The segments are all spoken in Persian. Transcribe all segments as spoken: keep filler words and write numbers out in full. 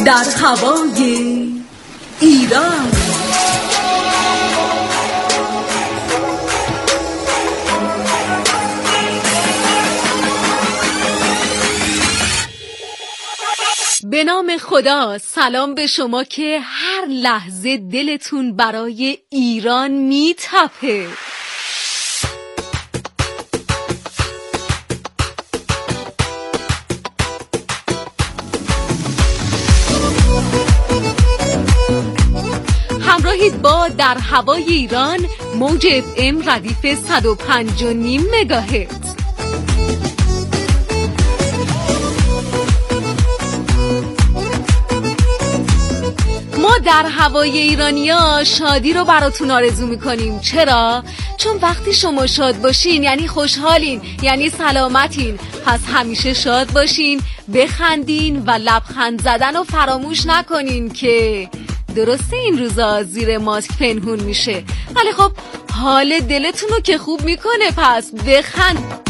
در هوای ایران. به نام خدا، سلام به شما که هر لحظه دلتون برای ایران میتپه. همراهید با در هوای ایران، موج اف ام ردیف صد و پنج و نیم مگاهرتز. ما در هوای ایرانیا شادی رو براتون آرزو میکنیم. چرا؟ چون وقتی شما شاد باشین یعنی خوشحالین، یعنی سلامتین. پس همیشه شاد باشین، بخندین و لبخند زدن رو فراموش نکنین که درسته این روزا زیر ماسک پنهون میشه، ولی خب حال دلتون رو که خوب میکنه، پس بخند.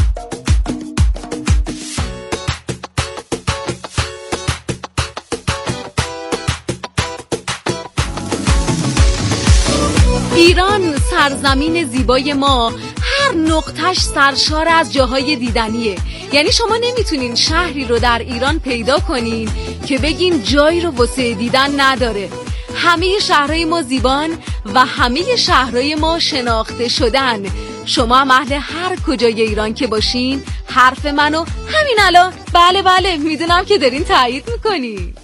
ایران سرزمین زیبای ما، هر نقطش سرشار از جاهای دیدنیه. یعنی شما نمیتونین شهری رو در ایران پیدا کنین که بگین جایی رو واسه دیدن نداره. همه شهرهای ما زیبان و همه شهرهای ما شناخته شدن. شما هم اهل هر کجای ایران که باشین، حرف منو همین الان بله بله میدونم که دارین تایید میکنین.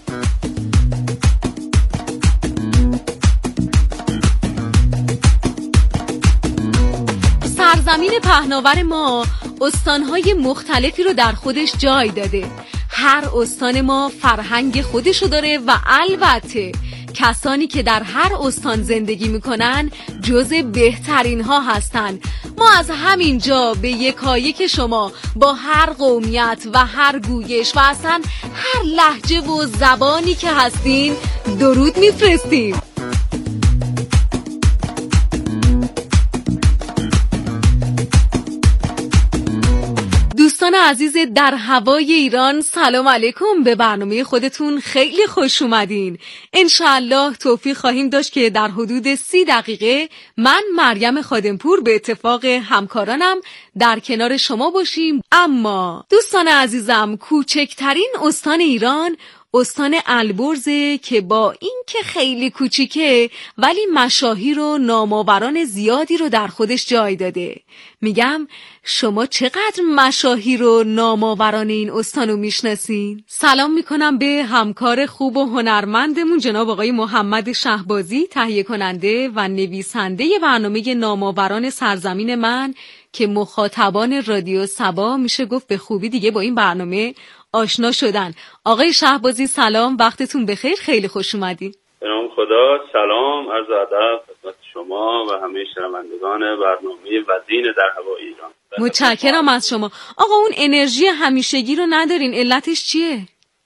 سرزمین پهناور ما استانهای مختلفی رو در خودش جای داده. هر استان ما فرهنگ خودشو داره و البته کسانی که در هر استان زندگی میکنن جز بهترین ها هستن. ما از همین جا به یکایک شما با هر قومیت و هر گویش و اصلا هر لهجه و زبانی که هستین درود میفرستیم. دوستان عزیز در هوای ایران، سلام علیکم. به برنامه خودتون خیلی خوش اومدین. انشاءالله توفیق خواهیم داشت که در حدود سی دقیقه من مریم خادمپور به اتفاق همکارانم در کنار شما باشیم. اما دوستان عزیزم، کوچکترین استان ایران استان البرزه که با این که خیلی کوچیکه ولی مشاهیر و نامآوران زیادی رو در خودش جای داده. میگم شما چقدر مشاهیر و نامآوران این استان رو میشناسین؟ سلام میکنم به همکار خوب و هنرمندمون جناب آقای محمد شهبازی، تهیه کننده و نویسنده برنامه نامآوران سرزمین من که مخاطبان رادیو صبا میشه گفت به خوبی دیگه با این برنامه آشنا شدن. آقای شهبازی سلام، وقتتون بخیر، خیلی خوش اومدین. به نام خدا، سلام، عرض ادب خدمت شما و همه شنوندگان برنامه وزین در هوای ایران. متشکرم از شما. آقا اون انرژی همیشگی رو ندارین، علتش چیه؟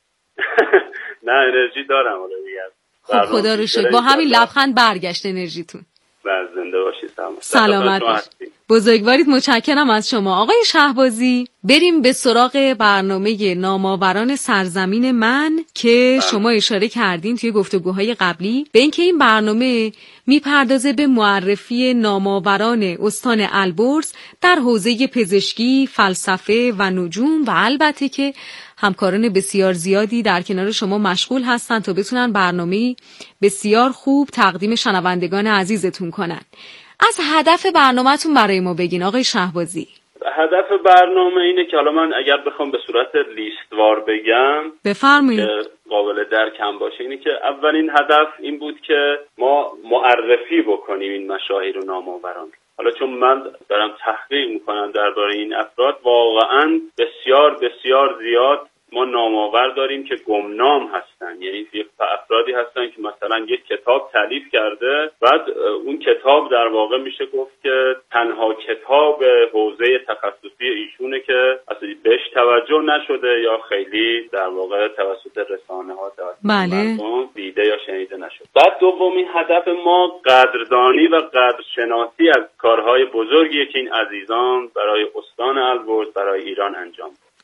نه انرژی دارم حالا دیگه. خب خدا رو شکر با همین لبخند برگشت انرژیتون. بله زنده باشید. سلامت باشید. بزرگوارید، متشکرم از شما. آقای شهبازی بریم به سراغ برنامه نامآوران سرزمین من که بله. شما اشاره کردین توی گفتگوهای قبلی به اینکه این برنامه میپردازه به معرفی نامآوران استان البرز در حوزه پزشکی، فلسفه و نجوم و البته که همکاران بسیار زیادی در کنار شما مشغول هستن تا بتونن برنامه بسیار خوب تقدیم شنوندگان عزیزتون کنن. از هدف برنامه‌تون برای ما بگین آقای شهبازی. هدف برنامه اینه که حالا من اگر بخوام به صورت لیستوار بگم بفرمایید که قابل درکم باشه، اینه که اولین هدف این بود که ما معرفی بکنیم این مشاهیر و نامآوران. حالا چون من دارم تحقیق میکنم درباره این افراد، واقعاً بسیار بسیار زیاد ما نامآور داریم که گمنام هستن. یعنی افرادی هستن که مثلا یک کتاب تالیف کرده، بعد اون کتاب در واقع میشه گفت که تنها کتاب حوزه تخصصی ایشونه که اصلا بهش توجه نشده یا خیلی در واقع توسط رسانه ها توسط بله. مردم دیده یا شنیده نشده. بعد دومین هدف ما قدردانی و قدرشناسی از کارهای بزرگی که این عزیزان برای استان البرز، برای ایران انجام دادن.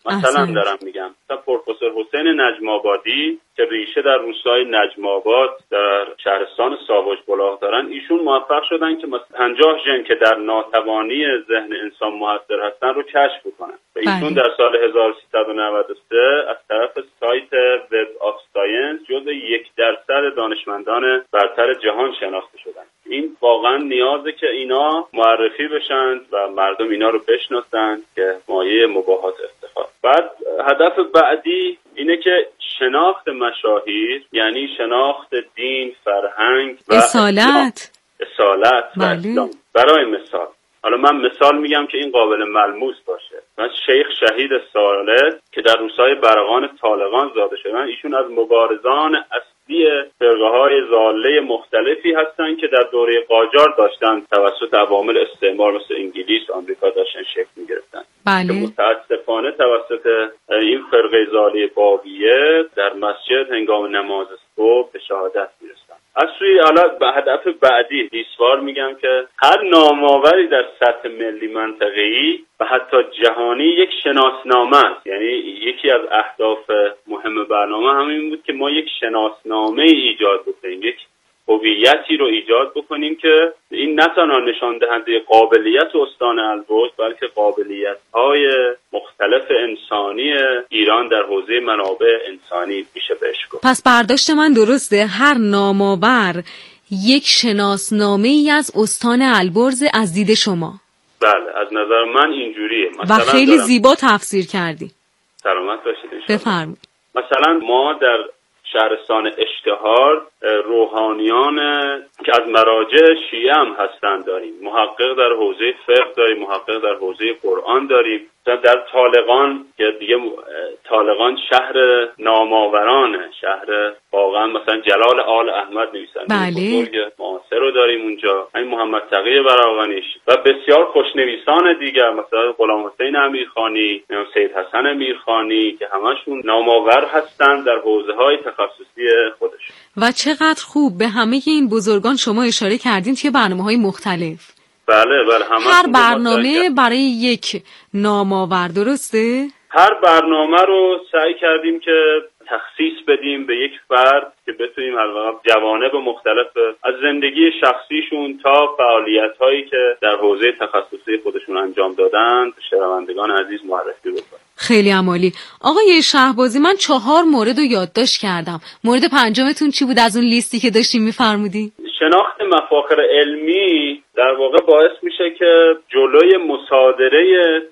مثلا دارم میگم مثلا پروفسور حسین نجم آبادی که ریشه در روستای نجم آباد در شهرستان ساوج بلاغ دارن، ایشون موفق شدن که مثلا پنجاه ژن که در ناتوانی ذهن انسان موثر هستن رو کشف کنن. و ایشون در سال هزار و سیصد و نود و سه از طرف سایت وب آف ساینس جزو یک درصد دانشمندان برتر جهان شناخته شدن. این واقعا نیازه که اینا معرفی بشن و مردم اینا رو بشناسن که مایه مباهات افتخار. بعد هدف بعدی اینه که شناخت مشاهیر، یعنی شناخت دین، فرهنگ و اصالت اصالت و اسلام. برای مثال، حالا من مثال میگم که این قابل ملموس باشه. من شیخ شهید صالح که در روستای برقان طالقان زاده شدن، ایشون از مبارزان اصلی فرقه‌های ضاله مختلفی هستن که در دوره قاجار داشتن توسط عوامل استعمار مثل انگلیس و آمریکا داشتن شکل می‌گرفتن. بله. که متأسفانه توسط این فرقه ضاله بابیه در مسجد هنگام نماز صبح به شهادت میرسن. از سوی حالا به هدف بعدی دیسوار میگم که هر نامآوری در سطح ملی منطقه‌ای و حتی جهانی یک شناسنامه است. یعنی یکی از اهداف مهم برنامه همین بود که ما یک شناسنامه ایجاد بکنیم، یک هویتی رو ایجاد بکنیم که این نه تنها نشان دهنده قابلیت استان البرز بلکه قابلیت‌های مختلف انسانی ایران در حوزه منابع انسانی میشه بهش گفت. پس برداشت من درسته، هر نامآور یک شناسنامه ای از استان البرز از دید شما؟ بله، از نظر من اینجوریه. و خیلی زیبا تفسیر کردی. سلامت باشید. بفرمایید. مثلا ما در شهرستان اشتهار روحانیان که از مراجع شیعه هم هستن داریم، محقق در حوزه فقه داریم، محقق در حوزه قرآن داریم. در طالقان که دیگه طالقان شهر نامآورانه، شهر واقعا مثلا جلال آل احمد نویسنده بزرگ معاصر رو داریم اونجا، همین محمد تقی براقانیش و بسیار خوشنویسان دیگر مثلا غلام حسین امیرخانی، سید حسن امیرخانی که همشون نامآور هستن در حوزه‌های تخصصی خودشون. و چقدر خوب به همه این بزرگان شما اشاره کردین توی برنامه‌های مختلف. بله بله، هر برنامه برای یک نامآور، درسته؟ هر برنامه رو سعی کردیم که تخصیص بدیم به یک فرد که بتونیم الواقع جوانب مختلف از زندگی شخصیشون تا فعالیت‌هایی که در حوزه تخصصی خودشون انجام دادن به شنوندگان عزیز معرفی بکنیم. خیلی عالی. آقای شهبازی، من چهار مورد رو یادداشت کردم. مورد پنجمتون چی بود از اون لیستی که داشتیم می‌فرمودی؟ شناخت مفاخر علمی در واقع باعث میشه که جلوی مصادره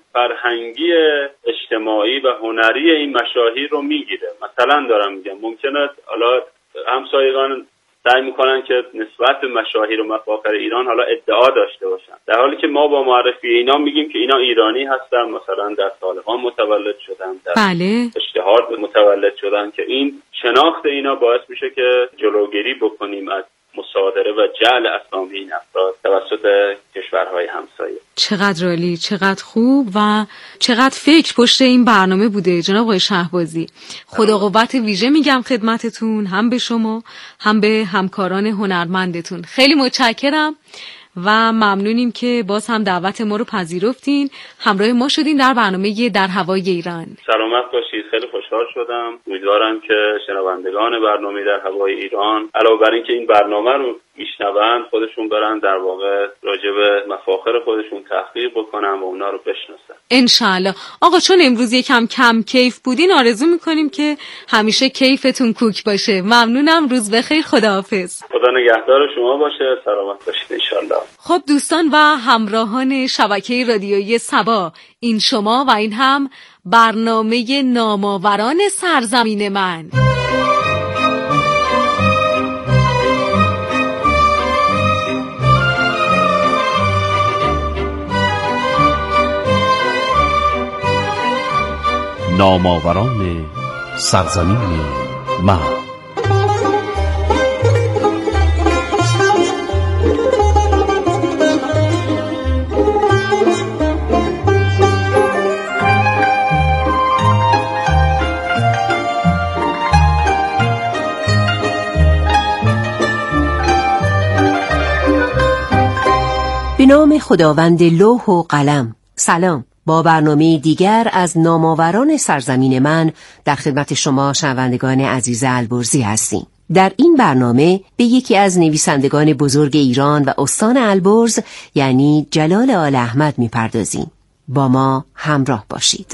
فرهنگی، اجتماعی و هنری این مشاهیر رو میگیره. مثلا دارم میگم ممکنه حالا همسایگان سعی میکنن که نسبت به مشاهیر و مفاخر ایران حالا ادعا داشته باشن، در حالی که ما با معرفی اینا میگیم که اینا ایرانی هستن، مثلا در طالقان متولد شدن، در بله. اشتهار متولد شدن، که این شناخت اینا باعث میشه که جلوگیری بکنیم از مصادره و جعل اسامی این افراد توسط کشورهای همسایه. چقدر عالی، چقدر خوب و چقدر فکر پشت این برنامه بوده جناب آقای شهبازی. خدا قوت ویژه میگم خدمتتون، هم به شما هم به همکاران هنرمندتون. خیلی متشکرم و ممنونیم که باز هم دعوت ما رو پذیرفتین، همراه ما شدین در برنامه در هوای ایران. سلامت باشید، خیلی خوشحال شدم. امیدوارم که شنوندگان برنامه در هوای ایران علاوه بر اینکه این برنامه رو میشنوند خودشون برن در واقع راجع به مفاخر خودشون تحقیق بکنن و اونا رو بشناسن ان شاء الله. آقا چون امروز یکم کم کیف بودین آرزو میکنیم که همیشه کیفتون کوک باشه. ممنونم، روز بخیر، خداحافظ. خدا نگهدار شما باشه، سلامت باشید ان شاء الله. خب دوستان و همراهان شبکه رادیویی سبا، این شما و این هم برنامه نامآوران سرزمین من. نامآوران سرزمین من. به نام خداوند لوح و قلم. سلام، با برنامه دیگر از نامآوران سرزمین من در خدمت شما شنوندگان عزیز البرزی هستیم. در این برنامه به یکی از نویسندگان بزرگ ایران و استان البرز یعنی جلال آل احمد میپردازیم. با ما همراه باشید.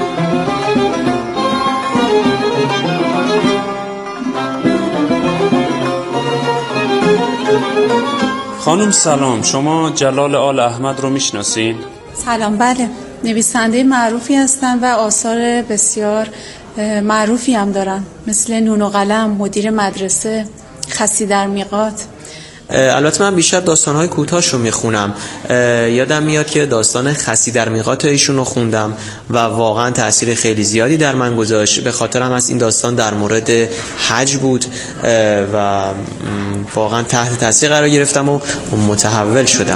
خانم سلام، شما جلال آل احمد رو میشناسین؟ سلام، بله، نویسنده معروفی هستن و آثار بسیار معروفی هم دارن، مثل نون و قلم، مدیر مدرسه، خسی در میقات. البته من بیشتر داستان‌های کوتاه‌ش رو میخونم. یادم میاد که داستان خسی در میقات ایشون رو خوندم و واقعا تأثیر خیلی زیادی در من گذاشت. به خاطرم از این داستان در مورد حج بود و واقعا تحت تاثیر قرار گرفتم و متحول شدم.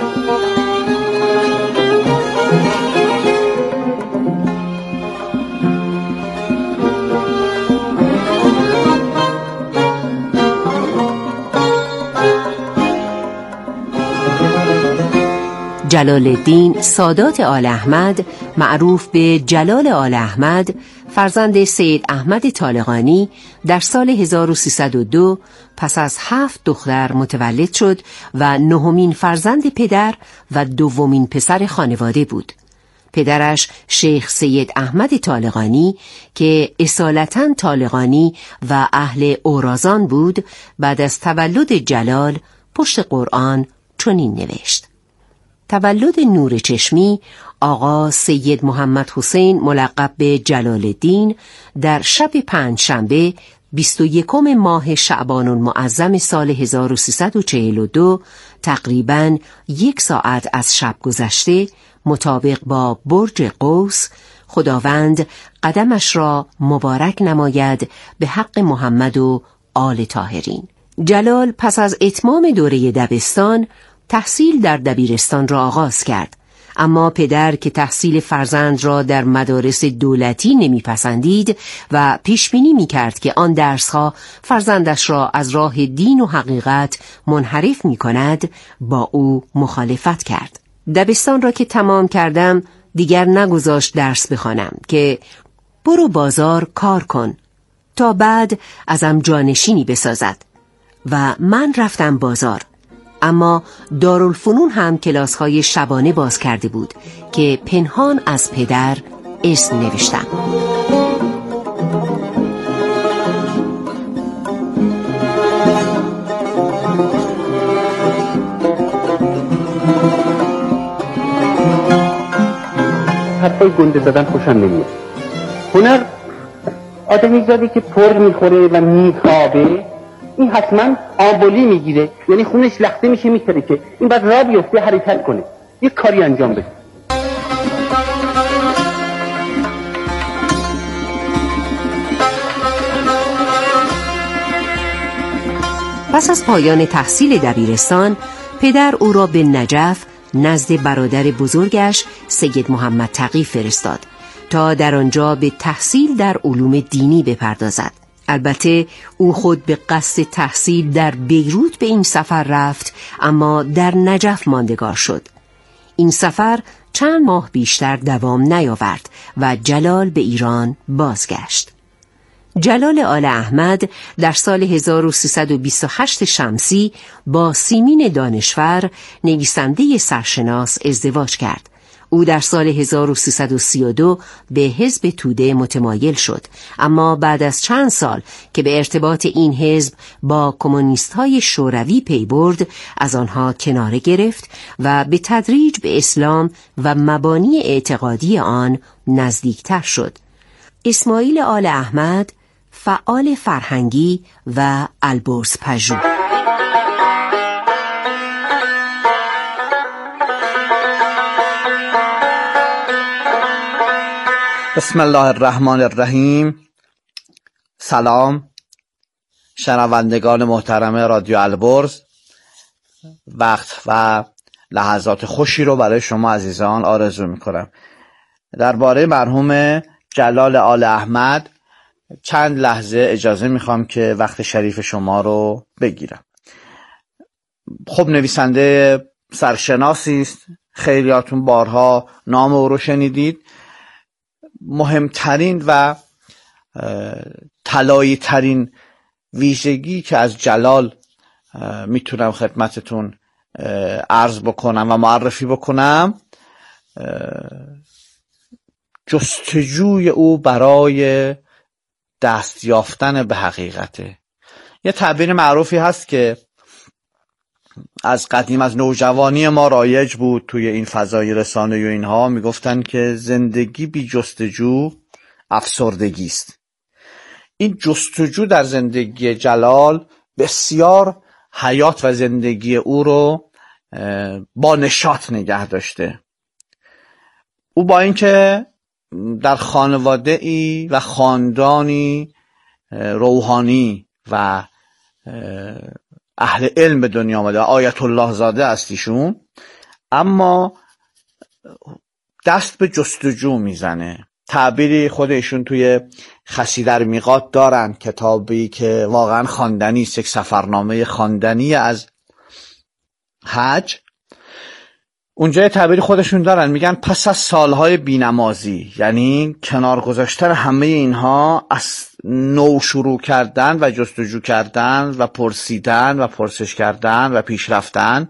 جلال الدین سادات آل احمد، معروف به جلال آل احمد، فرزند سید احمد طالقانی، در سال هزار و سیصد و دو پس از هفت دختر متولد شد و نهمین فرزند پدر و دومین پسر خانواده بود. پدرش شیخ سید احمد طالقانی که اصالتاً طالقانی و اهل اورازان بود، بعد از تولد جلال پشت قرآن چنین نوشت: تولد نور چشمی آقا سید محمد حسین ملقب به جلال الدین در شب پنج شنبه بیست و یکم ماه شعبان المعظم سال هزار و سیصد و چهل و دو تقریباً یک ساعت از شب گذشته مطابق با برج قوس، خداوند قدمش را مبارک نماید به حق محمد و آل طاهرین. جلال پس از اتمام دوره دبستان تحصیل در دبیرستان را آغاز کرد، اما پدر که تحصیل فرزند را در مدارس دولتی نمیپسندید و پیشبینی میکرد که آن درسها فرزندش را از راه دین و حقیقت منحرف میکند، با او مخالفت کرد. دبستان را که تمام کردم دیگر نگذاشت درس بخوانم که برو بازار کار کن تا بعد ازم جانشینی بسازد و من رفتم بازار. اما دارالفنون هم کلاس‌های شبانه باز کرده بود که پنهان از پدر اسم نوشتم. حرفای گنده زدن خوشم نمیاد. هنر آدمی زادی که پر میخوره و میخوابه، این حتما آبولی میگیره، یعنی خونش لخته میشه میتره که این بعد را بیفته حرکت کنه، یک کاری انجام بده. پس از پایان تحصیل دبیرستان پدر او را به نجف نزد برادر بزرگش سید محمد تقی فرستاد تا در آنجا به تحصیل در علوم دینی بپردازد. البته او خود به قصد تحصیل در بیروت به این سفر رفت، اما در نجف ماندگار شد. این سفر چند ماه بیشتر دوام نیاورد و جلال به ایران بازگشت. جلال آل احمد در سال هزار و سیصد و بیست و هشت شمسی با سیمین دانشور نویسنده سرشناس ازدواج کرد. او در سال هزار و سیصد و سی و دو به حزب توده متمایل شد، اما بعد از چند سال که به ارتباط این حزب با کمونیست‌های شوروی پی برد، از آنها کناره گرفت و به تدریج به اسلام و مبانی اعتقادی آن نزدیکتر شد. اسماعیل آل احمد فعال فرهنگی و البرز پژوه. بسم الله الرحمن الرحیم. سلام شنوندگان محترم رادیو البرز، وقت و لحظات خوشی رو برای شما عزیزان آرزو میکنم. درباره مرحوم جلال آل احمد چند لحظه اجازه میخوام که وقت شریف شما رو بگیرم. خب نویسنده سرشناسی است، خیلیاتون بارها نام او رو شنیدید. مهمترین و طلایی ترین ویژگی که از جلال میتونم خدمتتون عرض بکنم و معرفی بکنم، جستجوی او برای دست یافتن به حقیقته. یه تعبیر معروفی هست که از قدیم از نوجوانی ما رایج بود توی این فضای رسانه و اینها، میگفتن که زندگی بی جستجو افسردگی است. این جستجو در زندگی جلال بسیار حیات و زندگی او رو با نشاط نگه داشته. او با اینکه در خانواده ای و خاندانی روحانی و اهل علم به دنیا آمده، آیت الله زاده است ایشون، اما دست به جستجو میزنه. تعبیری خود ایشون توی خسی در میقات دارن، کتابی که واقعا خواندنی است، یک سفرنامه خواندنی از حج. اونجا تعبیری خودشون دارن، میگن پس از سالهای بینمازی، یعنی کنار گذاشتن همه اینها، از نو شروع کردن و جستجو کردن و پرسیدن و پرسش کردن و پیش رفتن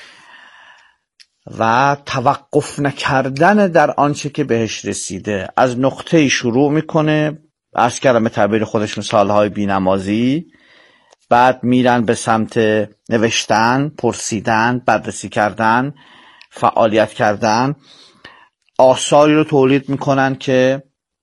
و توقف نکردن در آنچه که بهش رسیده. از نقطه شروع میکنه، عرض کردم به تعبیر خودشون سالهای بینمازی، بعد میرن به سمت نوشتن، پرسیدن، بررسی کردن، فعالیت کردن، آثاری رو تولید میکنن که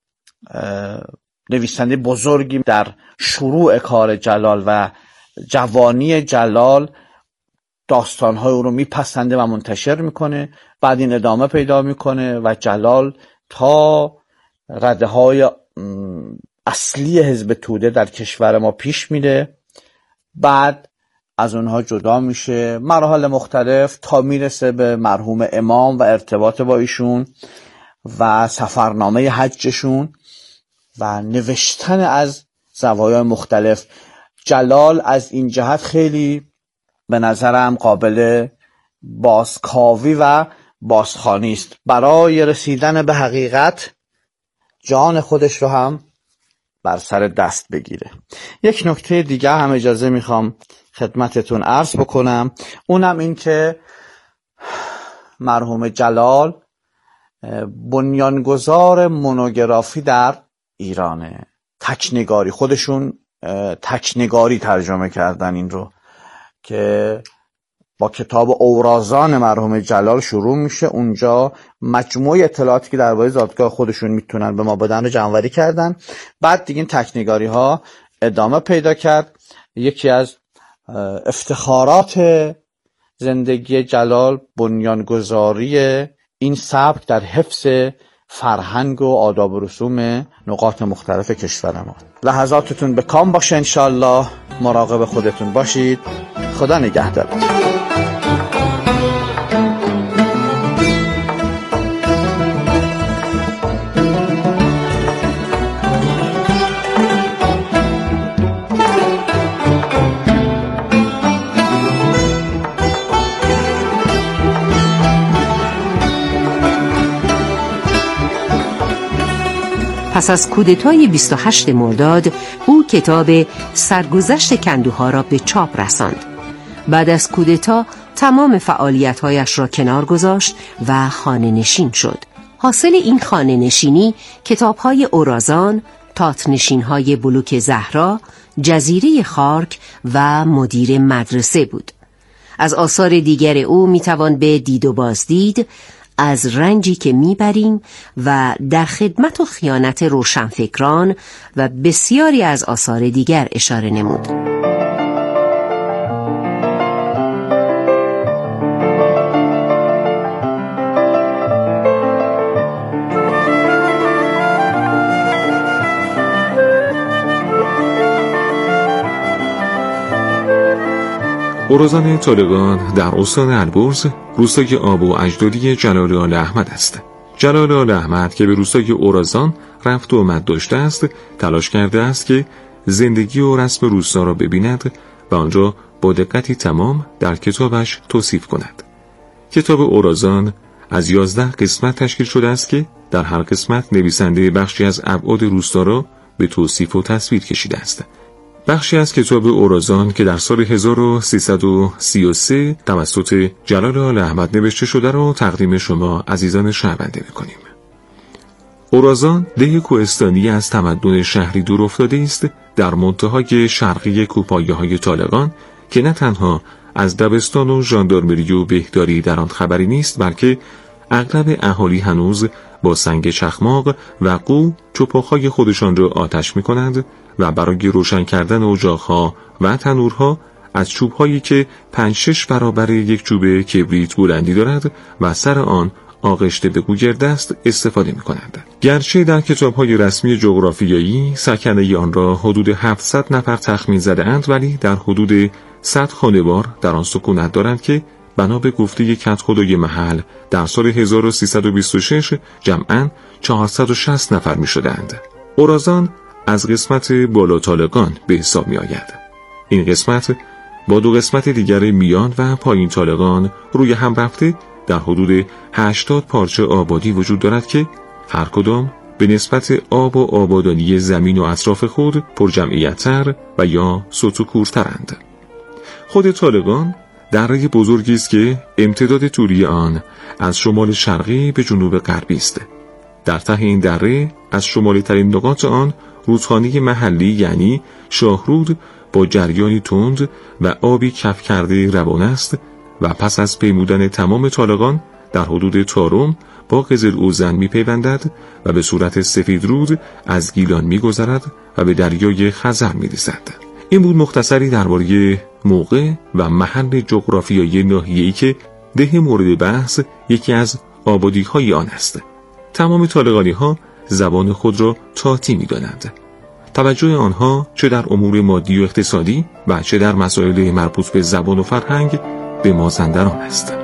نویسنده بزرگی در شروع کار جلال و جوانی جلال داستانهای او رو میپسنده و منتشر میکنه. بعد این ادامه پیدا میکنه و جلال تا رده های اصلی حزب توده در کشور ما پیش میره، بعد از اونها جدا میشه، مراحل مختلف تا میرسه به مرحوم امام و ارتباط با ایشون و سفرنامه حجشون و نوشتن از زوایای مختلف. جلال از این جهت خیلی به نظرم قابل بازکاوی و بازخوانی است. برای رسیدن به حقیقت جان خودش رو هم بر سر دست بگیره. یک نکته دیگه هم اجازه میخوام خدمتتون عرض بکنم، اونم این که مرحوم جلال بنیانگذار مونوگرافی در ایرانه. تکنگاری، خودشون تکنگاری ترجمه کردن این رو، که با کتاب اورازان مرحوم جلال شروع میشه. اونجا مجموعه اطلاعاتی که درباره زادگاه خودشون میتونن به ما بدن رو جمع‌آوری کردن. بعد دیگه این تکنگاری ها ادامه پیدا کرد. یکی از افتخارات زندگی جلال بنیانگذاری این سبک در حفظ فرهنگ و آداب و رسوم نقاط مختلف کشور ما. لحظاتتون به کام باشه انشالله، مراقب خودتون باشید. خدا نگهدارتون. پس از کودتای بیست و هشتم مرداد او کتاب سرگذشت کندوها را به چاپ رساند. بعد از کودتا تمام فعالیت‌هایش را کنار گذاشت و خانه نشین شد. حاصل این خانه نشینی کتاب‌های اورازان، تات‌نشین‌های بلوک زهرا، جزیره خارک و مدیر مدرسه بود. از آثار دیگر او میتوان به دید و بازدید، از رنجی که میبریم و در خدمت و خیانت روشنفکران و بسیاری از آثار دیگر اشاره نمود. اورازان طالقان در استان البرز، روستای آب و اجدادی جلال آل احمد است. جلال آل احمد که به روستای اورازان رفت و آمد داشته است، تلاش کرده است که زندگی و رسم روستا را ببیند و آن را با دقتی تمام در کتابش توصیف کند. کتاب اورازان از یازده قسمت تشکیل شده است که در هر قسمت نویسنده بخشی از ابعاد روستا را به توصیف و تصویر کشیده است. بخشی از کتاب اورازان که در سال هزار و سیصد و سی و سه توسط جلال آل احمد نوشته شده را تقدیم شما عزیزان شنونده می‌کنیم. اورازان ده کوهستانی از تمدن شهری دور افتاده است در منتهای شرقی کوهپایه‌های طالقان که نه تنها از دبستان و ژاندارمری و بهداری در آن خبری نیست، بلکه اغلب اهالی هنوز با سنگ چخماق و قو چوپاخ‌های خودشان را آتش می‌کنند و برای روشن کردن اجاق‌ها و تنورها از چوب‌هایی که پنج شش برابر یک چوب کبریت بلندی دارد و سر آن آغشته به گوگرد است استفاده می‌کنند. گرچه در کتاب‌های رسمی جغرافیایی سکنه آن را حدود هفتصد نفر تخمین زده‌اند، ولی در حدود صد خانوار در آن سکونت دارند که بنا به گفته کدخدای محل در سال هزار و سیصد و بیست و شش جمعاً چهارصد و شصت نفر می‌شدند. اورازان از قسمت بالا طالقان به حساب می‌آید. این قسمت با دو قسمت دیگر میان و پایین طالقان روی هم رفته در حدود هشتاد پارچه آبادی وجود دارد که هر کدام به نسبت آب و آبادانی زمین و اطراف خود پرجمعیت‌تر و یا سطوح‌کورترند. خود طالقان دره بزرگی است که امتداد طولی آن از شمال شرقی به جنوب غربی است. در ته این دره از شمالی ترین نقاط آن رودخانه محلی یعنی شاهرود با جریانی تند و آبی کف کرده روان است و پس از پیمودن تمام طالقان در حدود تارم با قزل اوزن می پیوندد و به صورت سفید رود از گیلان می گذرد و به دریای خزر می رسد. این بود مختصری درباره موقع و محل جغرافیایی ناحیه‌ای که ده مورد بحث یکی از آبادی‌های آن است. تمام طالقانی‌ها زبان خود را تاتی می‌دانند. توجه آنها چه در امور مادی و اقتصادی و چه در مسائل مربوط به زبان و فرهنگ به مازندران است.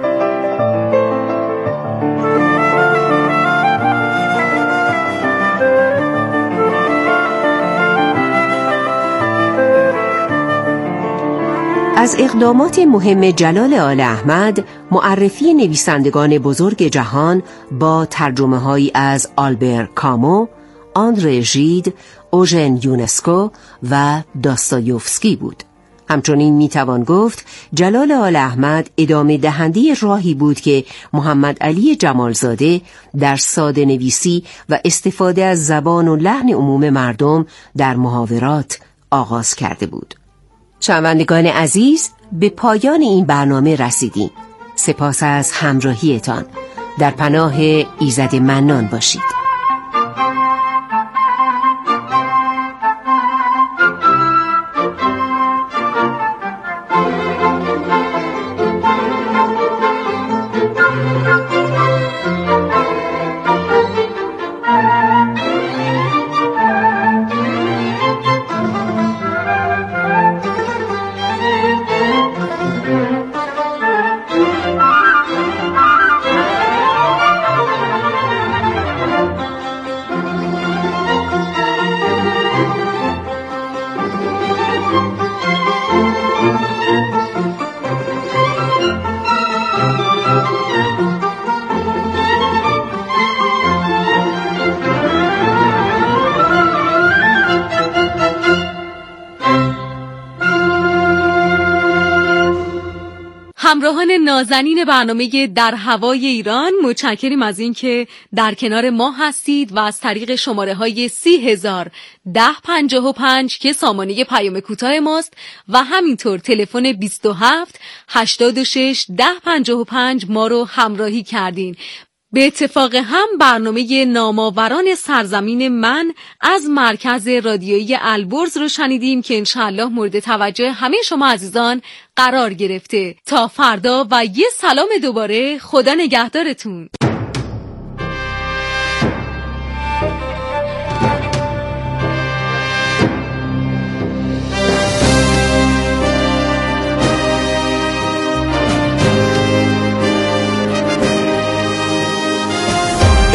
از اقدامات مهم جلال آل احمد معرفی نویسندگان بزرگ جهان با ترجمه هایی از آلبر کامو، آندره ژید، اوژن یونسکو و داستایوفسکی بود. همچنین میتوان گفت جلال آل احمد ادامه دهنده راهی بود که محمد علی جمالزاده در ساده نویسی و استفاده از زبان و لحن عموم مردم در محاورات آغاز کرده بود. شنوندگان عزیز، به پایان این برنامه رسیدیم. سپاس از همراهیتان. در پناه ایزد منان باشید. همراهان نازنین برنامه در هوای ایران، متشکریم از این که در کنار ما هستید و از طریق شماره های سی هزار ده پنجاه و پنج که سامانه پیام کوتاه ماست و همینطور تلفن بیست و هفت هشتاد و شش ده پنجاه و پنج ما رو همراهی کردین. به اتفاق هم برنامه نامآوران سرزمین من از مرکز رادیویی البرز رو شنیدیم که انشاءالله مورد توجه همه شما عزیزان قرار گرفته. تا فردا و یه سلام دوباره، خدا نگهدارتون.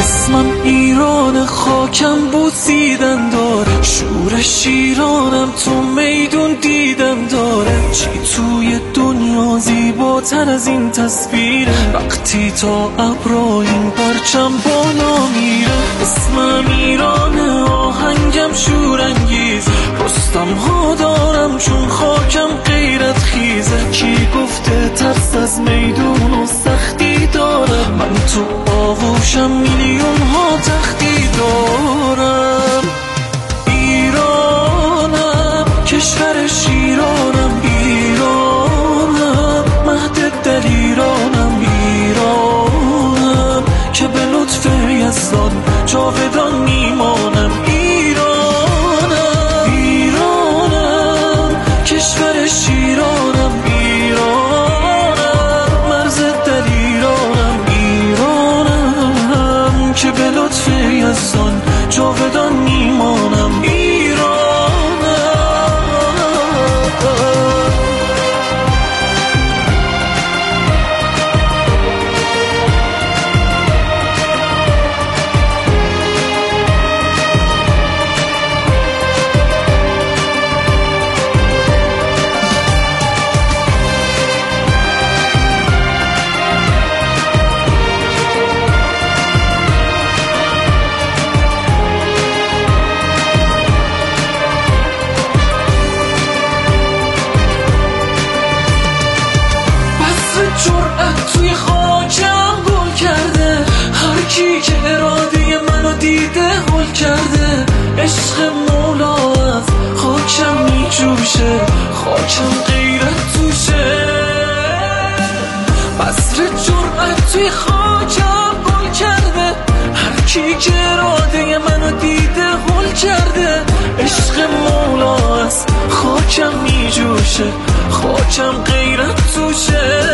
اسمم ایران، خاکم بوسیدن داره، شور شیرانم تو میدون دیدن داره. چی توی دنیا زیباتر از این تصویره، وقتی تا ابرا این پرچم بالا میره. اسمم ایرانه، آهنگم شورانگیز، رستم ها دارم چون خاکم غیرت خیزه. کی گفته ترس از میدون و سختی داره، من تو آغوشم میلیون ها تختی دارم. ایرانم کشور شیرانم، ایرانم مهد دلیرانم، ایرانم که به لطف یزدان جاودان میمانم. ایرانم ایرانم کشور شیرانم، ایرانم مرز دلیرانم، ایرانم که به لطف یزدان جاودان میمانم. عشق مولا از خاکم میجوشه، خاکم غیرت توشه. بذر جرأت توی خاکم گل کرده، هر کی که اراده منو دیده هول کرده. عشق مولا از خاکم میجوشه، خاکم غیرت توشه.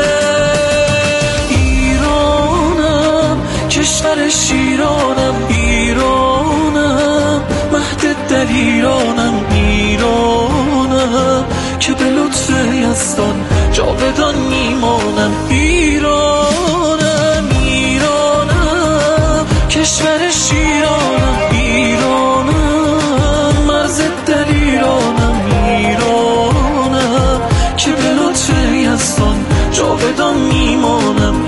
ایرانم کشور شیرانم، ایرانم مهد دلیرانم، ایرانم که به لطف یزدان جاودان میمانم. ایرانم ایرانم کشور شیرانم، ایرانم مرز دلیرانم، ایرانم که به لطف یزدان جاودان میمانم.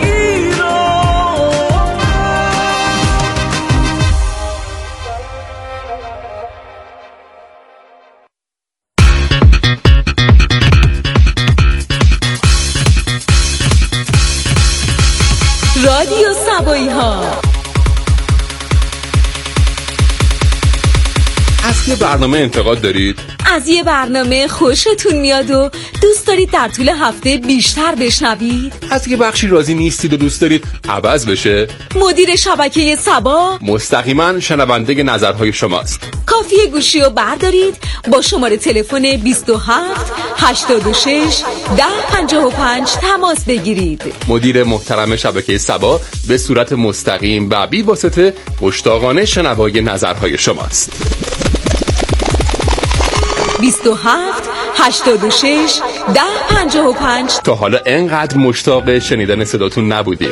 رادیو سبایی ها از یه برنامه انتقاد دارید؟ از یه برنامه خوشتون میاد و دوست دارید در طول هفته بیشتر بشنوید؟ از یه بخشی راضی نیستید و دوست دارید عوض بشه؟ مدیر شبکه سبا مستقیما شنونده نظرهای شماست. کافیه گوشی رو بردارید، با شماره تلفن بیست و هفت هشتاد و شش ده پنجاه و پنج تماس بگیرید. مدیر محترم شبکه سبا به صورت مستقیم و بی واسطه مشتاقانه شنوای نظرهای شماست. بیست و هفت هشتاد و شش ده پنجاه و پنج. تا حالا انقدر مشتاق شنیدن صداتون نبودیم.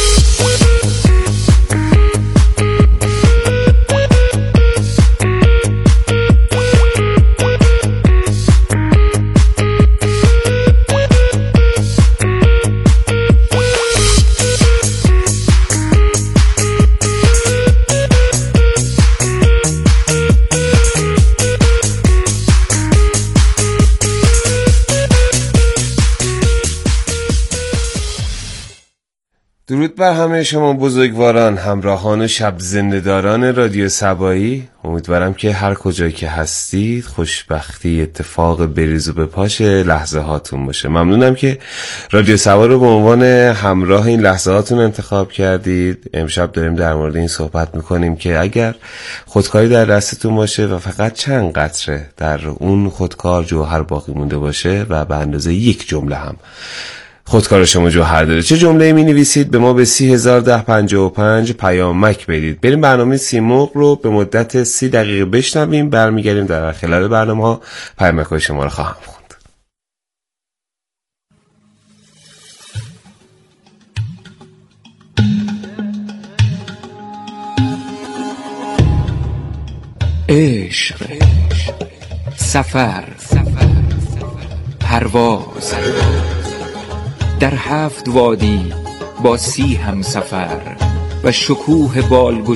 درود بر همه شما بزرگواران، همراهان و شب زنده‌داران رادیو سبایی. امیدوارم که هر کجایی که هستید خوشبختی، اتفاق بریز و بپاش لحظه هاتون باشه. ممنونم که رادیو سبا رو به عنوان همراه این لحظه هاتون انتخاب کردید. امشب داریم در مورد این صحبت میکنیم که اگر خودکاری در دستتون باشه و فقط چند قطره در اون خودکار جوهر باقی مونده باشه و به اندازه یک جمله هم خودکار شما جوهر داره، چه جمله می نویسید؟ به ما به سی هزار ده پنجاه و پنج پیامک بدید. بریم برنامه سیمرغ رو به مدت سی دقیقه بشنویم، برمیگردیم در خلال برنامه ها پیامک های شما رو خواهم خوند. عشق، سفر، پرواز، در هفت وادی با سی هم سفر و شکوه بالگشای